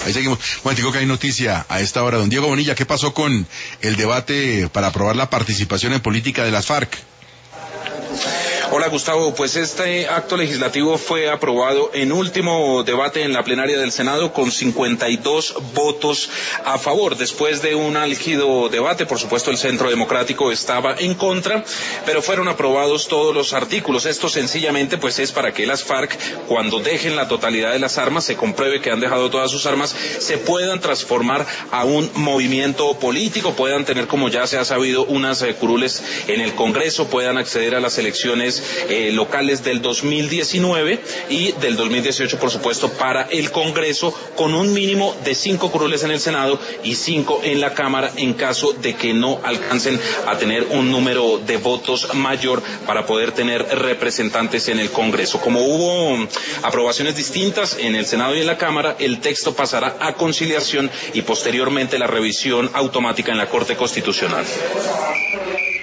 Ahí seguimos. Momentico que hay noticia a esta hora. Don Diego Bonilla, ¿qué pasó con el debate para aprobar la participación en política de las FARC? Hola Gustavo, pues este acto legislativo fue aprobado en último debate en la plenaria del Senado con 52 votos a favor. Después de un álgido debate, por supuesto el Centro Democrático estaba en contra, pero fueron aprobados todos los artículos. Esto sencillamente pues es para que las FARC, cuando dejen la totalidad de las armas, se compruebe que han dejado todas sus armas, se puedan transformar a un movimiento político, puedan tener, como ya se ha sabido, unas curules en el Congreso, puedan acceder a las elecciones locales del 2019 y del 2018, por supuesto, para el Congreso, con un mínimo de 5 curules en el Senado y 5 en la Cámara, en caso de que no alcancen a tener un número de votos mayor para poder tener representantes en el Congreso. Como hubo aprobaciones distintas en el Senado y en la Cámara, el texto pasará a conciliación y posteriormente la revisión automática en la Corte Constitucional.